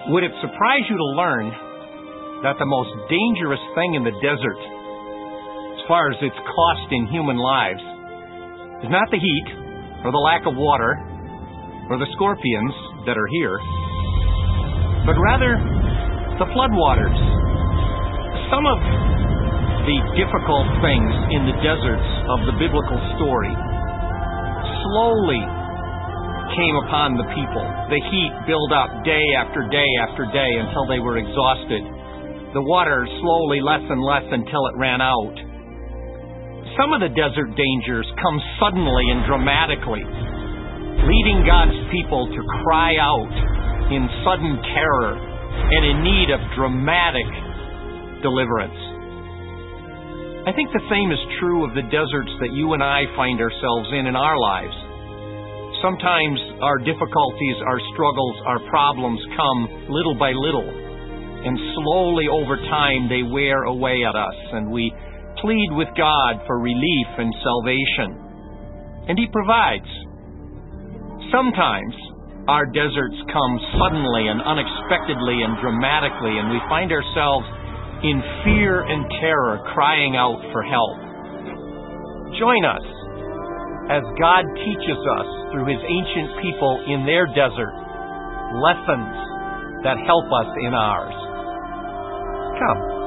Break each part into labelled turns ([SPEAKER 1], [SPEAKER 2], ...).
[SPEAKER 1] Would it surprise you to learn that the most dangerous thing in the desert, as far as its cost in human lives, is not the heat or the lack of water or the scorpions that are here, but rather the floodwaters? Some of the difficult things in the deserts of the biblical story slowly came upon the people. The heat built up day after day after day until they were exhausted. The water slowly less and less until it ran out. Some of the desert dangers come suddenly and dramatically, leading God's people to cry out in sudden terror and in need of dramatic deliverance. I think the same is true of the deserts that you and I find ourselves in our lives. Sometimes our difficulties, our struggles, our problems come little by little, and slowly over time they wear away at us, and we plead with God for relief and salvation. And He provides. Sometimes our deserts come suddenly and unexpectedly and dramatically, and we find ourselves in fear and terror crying out for help. Join us as God teaches us through His ancient people in their desert lessons that help us in ours. Come.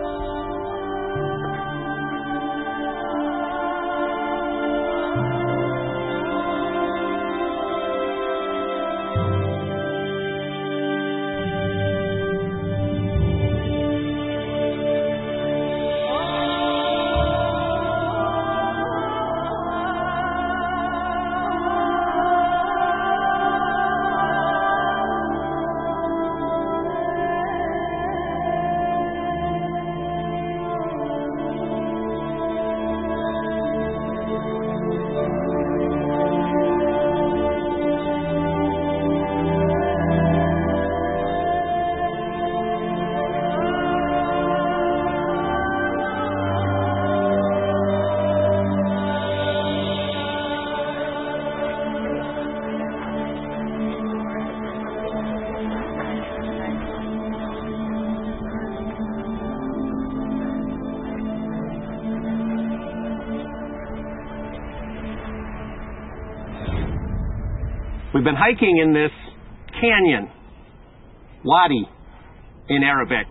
[SPEAKER 1] We've been hiking in this canyon, wadi in Arabic.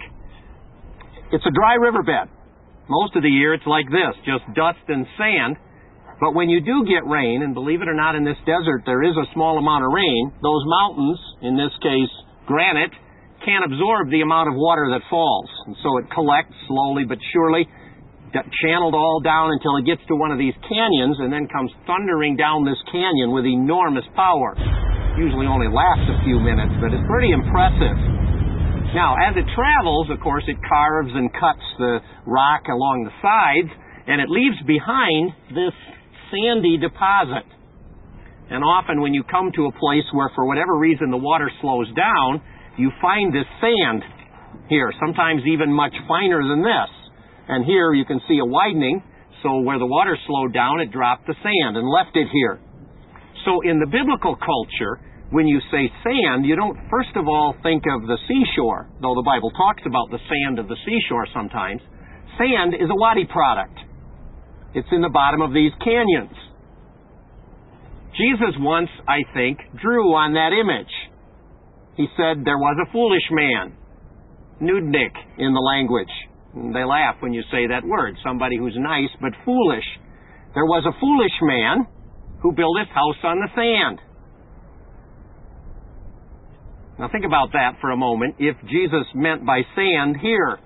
[SPEAKER 1] It's a dry riverbed. Most of the year it's like this, just dust and sand. But when you do get rain, and believe it or not, in this desert there is a small amount of rain, those mountains, in this case granite, can't absorb the amount of water that falls. And so it collects slowly but surely, channeled all down until it gets to one of these canyons and then comes thundering down this canyon with enormous power. Usually only lasts a few minutes, but it's pretty impressive. Now, as it travels, of course, it carves and cuts the rock along the sides, and it leaves behind this sandy deposit. And often when you come to a place where, for whatever reason, the water slows down, you find this sand here, sometimes even much finer than this. And here you can see a widening, so where the water slowed down, it dropped the sand and left it here. So in the biblical culture, when you say sand, you don't first of all think of the seashore, though the Bible talks about the sand of the seashore sometimes. Sand is a wadi product. It's in the bottom of these canyons. Jesus once, I think, drew on that image. He said there was a foolish man, nudnik in the language. They laugh when you say that word, somebody who's nice but foolish. There was a foolish man who built his house on the sand. Now think about that for a moment. If Jesus meant by sand here,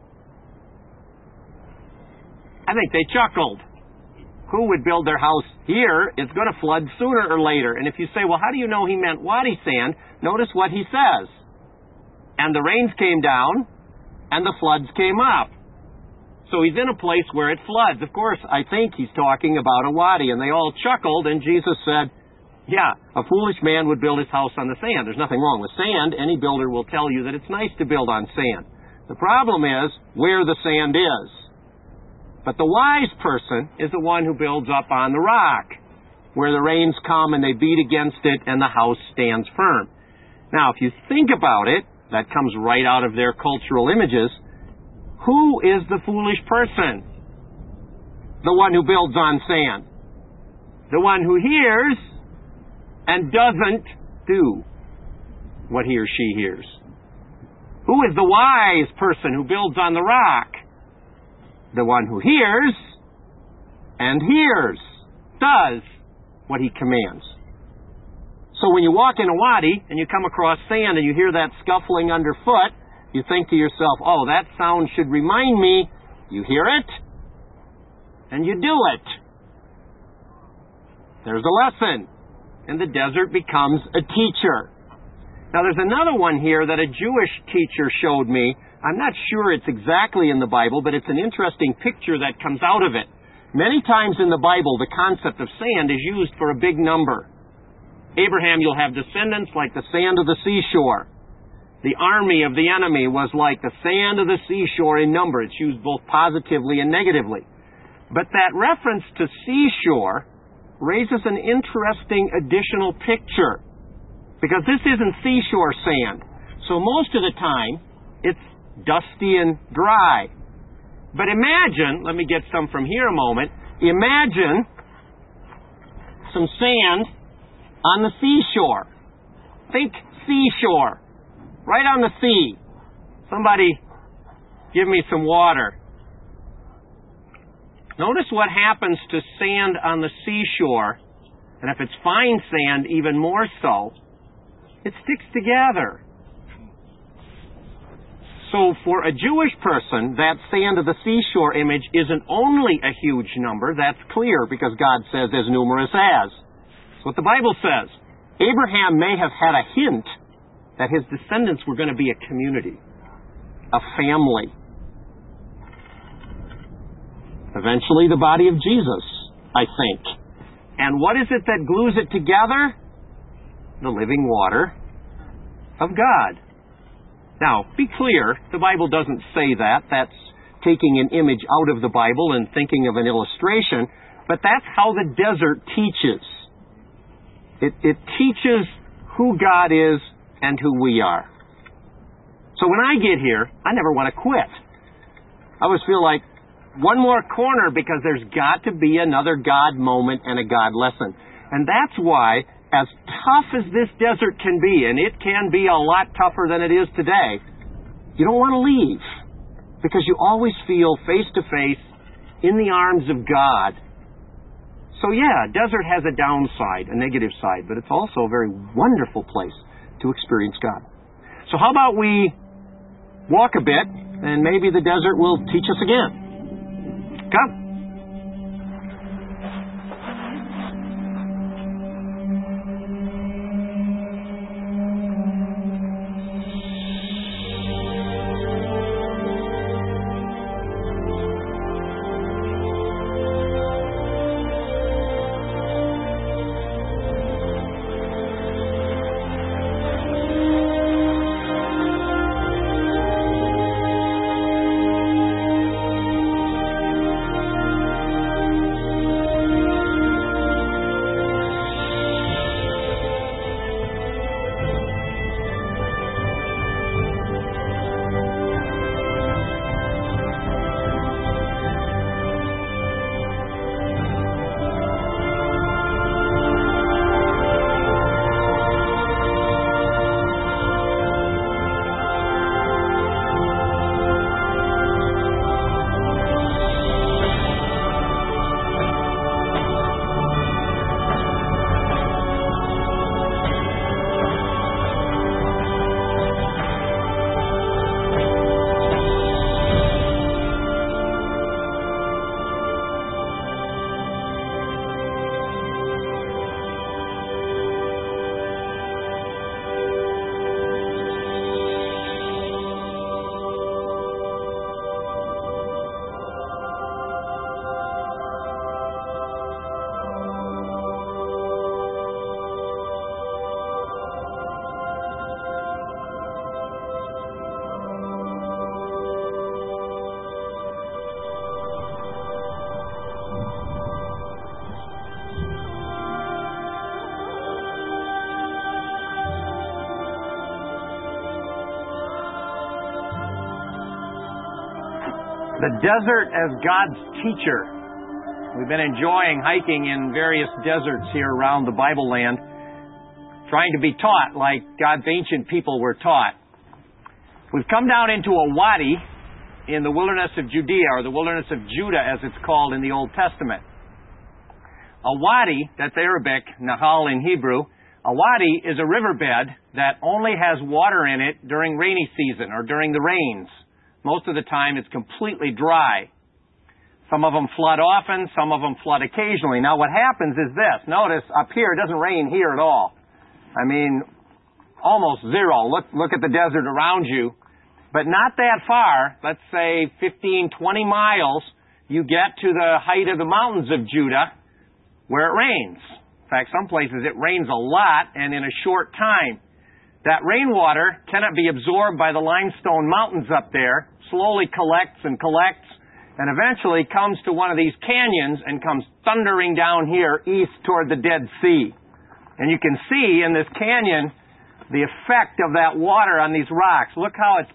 [SPEAKER 1] I think they chuckled. Who would build their house here? It's going to flood sooner or later. And if you say, well, how do you know he meant wadi sand? Notice what he says. And the rains came down, and the floods came up. So he's in a place where it floods. Of course, I think he's talking about a wadi. And they all chuckled, and Jesus said, yeah, a foolish man would build his house on the sand. There's nothing wrong with sand. Any builder will tell you that it's nice to build on sand. The problem is where the sand is. But the wise person is the one who builds up on the rock, where the rains come and they beat against it and the house stands firm. Now, if you think about it, That comes right out of their cultural images. Who is the foolish person? The one who builds on sand. The one who hears and doesn't do what he or she hears. Who is the wise person who builds on the rock? The one who hears and does what he commands. So when you walk in a wadi and you come across sand and you hear that scuffling underfoot, you think to yourself, oh, that sound should remind me. You hear it and you do it. There's a lesson. And the desert becomes a teacher. Now there's another one here that a Jewish teacher showed me. I'm not sure it's exactly in the Bible, but it's an interesting picture that comes out of it. Many times in the Bible, the concept of sand is used for a big number. Abraham, you'll have descendants like the sand of the seashore. The army of the enemy was like the sand of the seashore in number. It's used both positively and negatively. But that reference to seashore raises an interesting additional picture. Because this isn't seashore sand. So most of the time, it's dusty and dry. But imagine, let me get some from here a moment, imagine some sand on the seashore. Think seashore. Right on the sea. Somebody give me some water. Notice what happens to sand on the seashore, and if it's fine sand, even more so. It sticks together. So for a Jewish person, that sand of the seashore image isn't only a huge number. That's clear because God says as numerous as. That's what the Bible says. Abraham may have had a hint that his descendants were going to be a community, a family. Eventually the body of Jesus, I think. And what is it that glues it together? The living water of God. Now, be clear, the Bible doesn't say that. That's taking an image out of the Bible and thinking of an illustration. But that's how the desert teaches. It teaches who God is and who we are. So when I get here, I never want to quit. I always feel like one more corner because there's got to be another God moment and a God lesson. And that's why, as tough as this desert can be, and it can be a lot tougher than it is today, you don't want to leave. Because you always feel face to face in the arms of God. So yeah, desert has a downside, a negative side, but it's also a very wonderful place to experience God. So how about we walk a bit, and maybe the desert will teach us again. Come. The desert as God's teacher. We've been enjoying hiking in various deserts here around the Bible land, trying to be taught like God's ancient people were taught. We've come down into a wadi in the wilderness of Judea, or the wilderness of Judah as it's called in the Old Testament. A wadi, that's Arabic, Nahal in Hebrew. A wadi is a riverbed that only has water in it during rainy season or during the rains. Most of the time it's completely dry. Some of them flood often, some of them flood occasionally. Now what happens is this. Notice up here it doesn't rain here at all. I mean, almost zero. Look at the desert around you. But not that far, let's say 15, 20 miles, you get to the height of the mountains of Judah where it rains. In fact, some places it rains a lot and in a short time. That rainwater cannot be absorbed by the limestone mountains up there, slowly collects, and eventually comes to one of these canyons and comes thundering down here east toward the Dead Sea. And you can see in this canyon the effect of that water on these rocks. Look how it's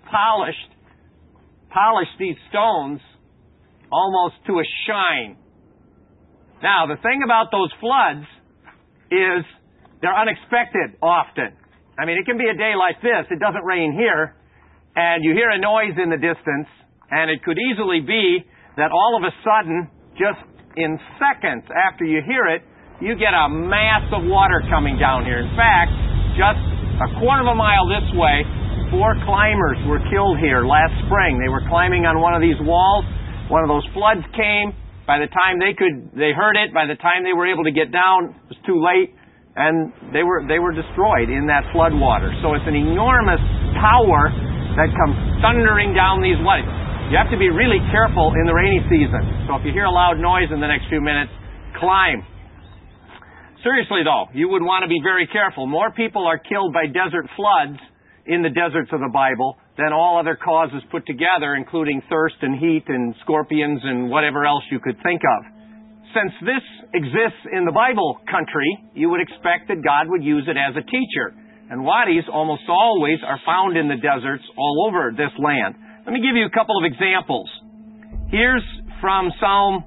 [SPEAKER 1] polished these stones almost to a shine. Now, the thing about those floods is they're unexpected often. I mean, it can be a day like this. It doesn't rain here, and you hear a noise in the distance, and it could easily be that all of a sudden, just in seconds after you hear it, you get a mass of water coming down here. In fact, just a quarter of a mile this way, 4 climbers were killed here last spring. They were climbing on one of these walls. One of those floods came. By the time they heard it. By the time they were able to get down, it was too late. And they were destroyed in that flood water. So it's an enormous power that comes thundering down these wadis. You have to be really careful in the rainy season. So if you hear a loud noise in the next few minutes, climb. Seriously though, you would want to be very careful. More people are killed by desert floods in the deserts of the Bible than all other causes put together, including thirst and heat and scorpions and whatever else you could think of. Since this exists in the Bible country, you would expect that God would use it as a teacher. And wadis almost always are found in the deserts all over this land. Let me give you a couple of examples. Here's from Psalm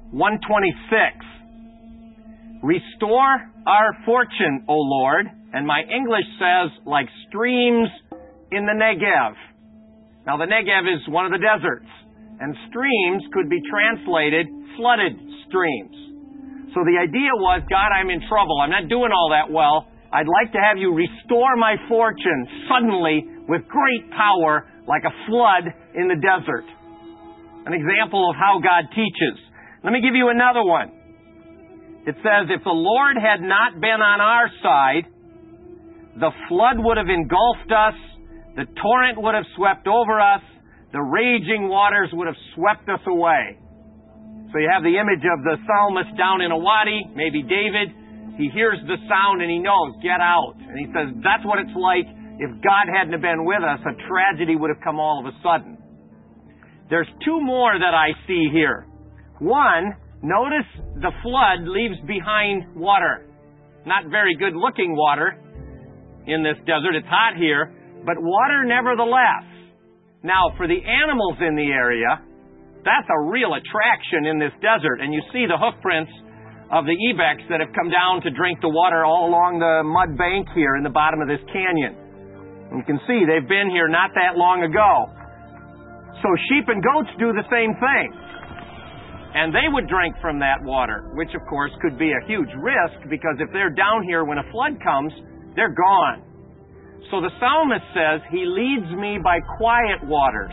[SPEAKER 1] 126. Restore our fortune, O Lord. And my English says, like streams in the Negev. Now the Negev is one of the deserts. And streams could be translated flooded streams. So the idea was, God, I'm in trouble. I'm not doing all that well. I'd like to have you restore my fortune suddenly with great power like a flood in the desert. An example of how God teaches. Let me give you another one. It says, if the Lord had not been on our side, the flood would have engulfed us, the torrent would have swept over us, the raging waters would have swept us away. So you have the image of the psalmist down in a wadi, maybe David. He hears the sound and he knows, get out. And he says, that's what it's like if God hadn't have been with us. A tragedy would have come all of a sudden. There's 2 more that I see here. One, notice the flood leaves behind water. Not very good looking water in this desert. It's hot here, but water nevertheless. Now, for the animals in the area, that's a real attraction in this desert. And you see the hoof prints of the ibex that have come down to drink the water all along the mud bank here in the bottom of this canyon. And you can see they've been here not that long ago. So sheep and goats do the same thing. And they would drink from that water, which of course could be a huge risk because if they're down here when a flood comes, they're gone. So the psalmist says, He leads me by quiet waters.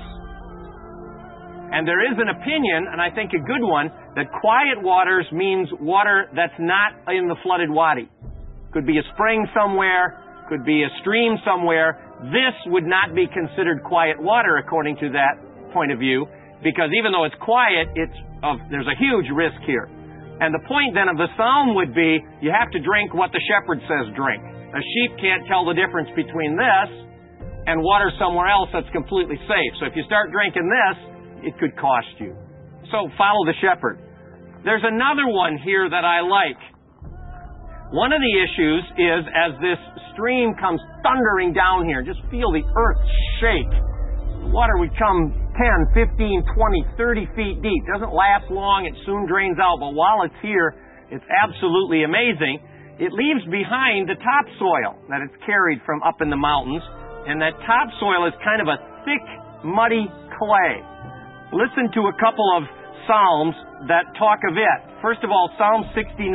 [SPEAKER 1] And there is an opinion, and I think a good one, that quiet waters means water that's not in the flooded wadi. Could be a spring somewhere, could be a stream somewhere. This would not be considered quiet water according to that point of view, because even though it's quiet, there's a huge risk here. And the point then of the psalm would be, you have to drink what the shepherd says drink. A sheep can't tell the difference between this and water somewhere else that's completely safe. So if you start drinking this, it could cost you. So follow the shepherd. There's another one here that I like. One of the issues is as this stream comes thundering down here, just feel the earth shake The water would come 10, 15, 20, 30 feet deep. Doesn't last long. It soon drains out. But while it's here, it's absolutely amazing. It leaves behind the topsoil that it's carried from up in the mountains. And that topsoil is kind of a thick, muddy clay. Listen to a couple of Psalms that talk of it. First of all, Psalm 69.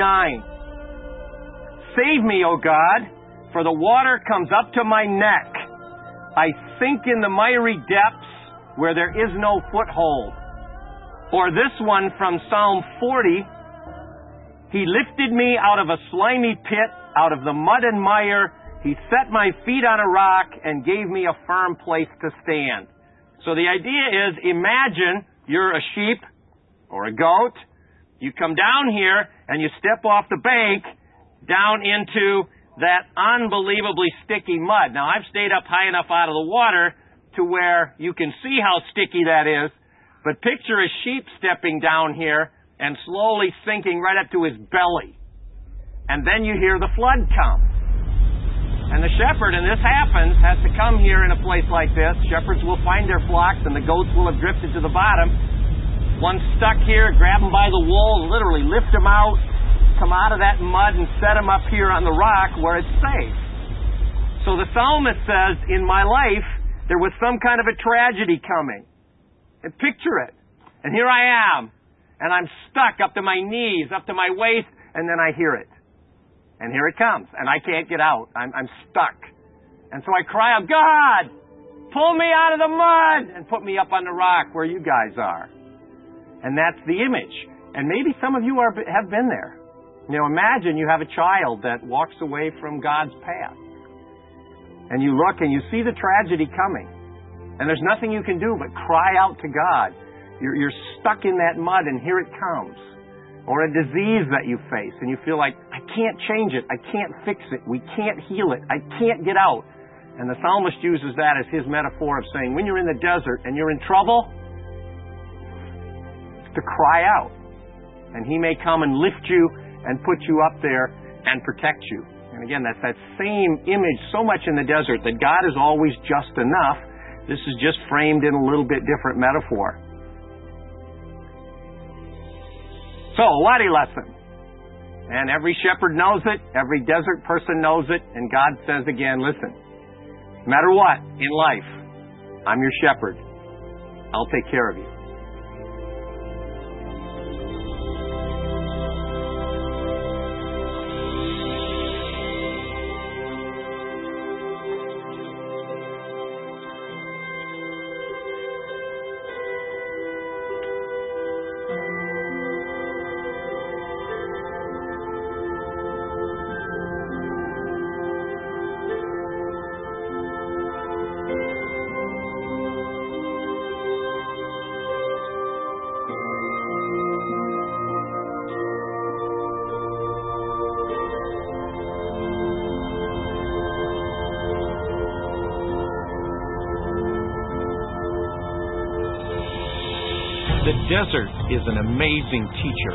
[SPEAKER 1] Save me, O God, for the water comes up to my neck. I sink in the miry depths where there is no foothold. Or this one from Psalm 40. He lifted me out of a slimy pit, out of the mud and mire. He set my feet on a rock and gave me a firm place to stand. So the idea is, imagine you're a sheep or a goat. You come down here and you step off the bank down into that unbelievably sticky mud. Now, I've stayed up high enough out of the water to where you can see how sticky that is. But picture a sheep stepping down here and slowly sinking right up to his belly. And then you hear the flood come. And the shepherd, and this happens, has to come here in a place like this. Shepherds will find their flocks, and the goats will have drifted to the bottom. One's stuck here, grab them by the wool, literally lift them out, come out of that mud and set them up here on the rock where it's safe. So the psalmist says, in my life, there was some kind of a tragedy coming. And picture it. And here I am. And I'm stuck up to my knees, up to my waist, and then I hear it. And here it comes. And I can't get out. I'm stuck. And so I cry out, God, pull me out of the mud and put me up on the rock where you guys are. And that's the image. And maybe some of you have been there. You know, imagine you have a child that walks away from God's path. And you look and you see the tragedy coming. And there's nothing you can do but cry out to God. You're stuck in that mud and here it comes. Or a disease that you face and you feel like, I can't change it. I can't fix it. We can't heal it. I can't get out. And the psalmist uses that as his metaphor of saying, when you're in the desert and you're in trouble, to cry out. And He may come and lift you and put you up there and protect you. And again, that's that same image so much in the desert that God is always just enough. This is just framed in a little bit different metaphor. So, a Wadi lesson. And every shepherd knows it. Every desert person knows it. And God says again, listen, no matter what in life, I'm your shepherd. I'll take care of you.
[SPEAKER 2] The desert is an amazing teacher.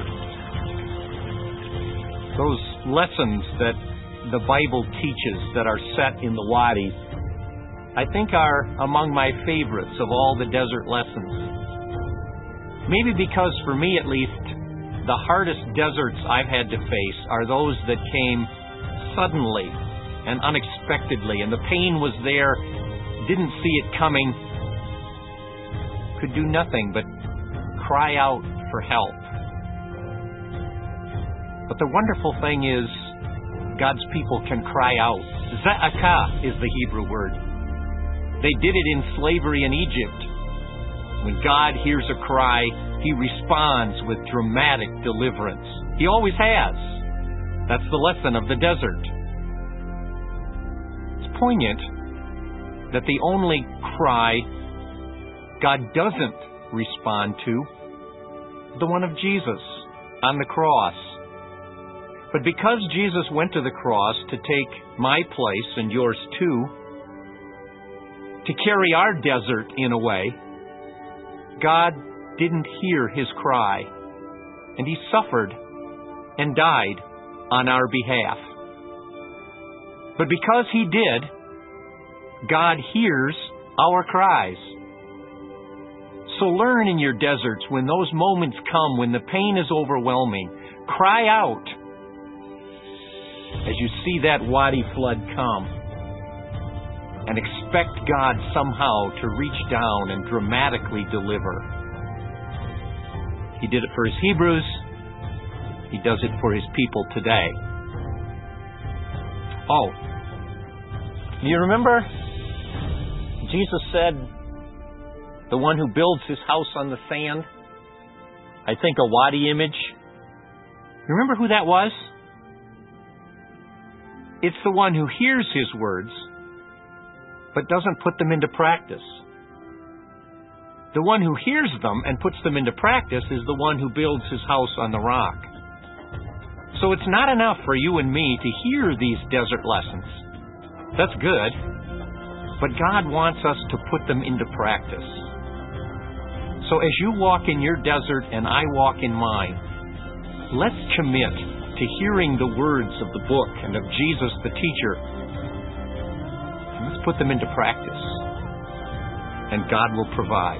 [SPEAKER 2] Those lessons that the Bible teaches that are set in the Wadi, I think are among my favorites of all the desert lessons. Maybe because, for me at least, the hardest deserts I've had to face are those that came suddenly and unexpectedly, and the pain was there, didn't see it coming, could do nothing but cry out for help. But the wonderful thing is, God's people can cry out. Za'aka is the Hebrew word. They did it in slavery in Egypt. When God hears a cry, He responds with dramatic deliverance. He always has. That's the lesson of the desert. It's poignant that the only cry God doesn't respond to, the one of Jesus on the cross. But because Jesus went to the cross to take my place and yours too, to carry our desert in a way, God didn't hear His cry, and He suffered and died on our behalf. But because He did, God hears our cries. So learn in your deserts, when those moments come, when the pain is overwhelming, cry out as you see that wadi flood come, and expect God somehow to reach down and dramatically deliver. He did it for His Hebrews. He does it for His people today. Oh, do you remember? Jesus said, the one who builds his house on the sand. I think a wadi image. You remember who that was? It's the one who hears His words, but doesn't put them into practice. The one who hears them and puts them into practice is the one who builds his house on the rock. So it's not enough for you and me to hear these desert lessons. That's good. But God wants us to put them into practice. So as you walk in your desert and I walk in mine, let's commit to hearing the words of the book and of Jesus the teacher. And let's put them into practice. And God will provide.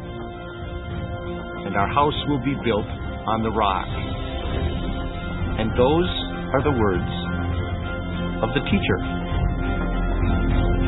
[SPEAKER 2] And our house will be built on the rock. And those are the words of the teacher.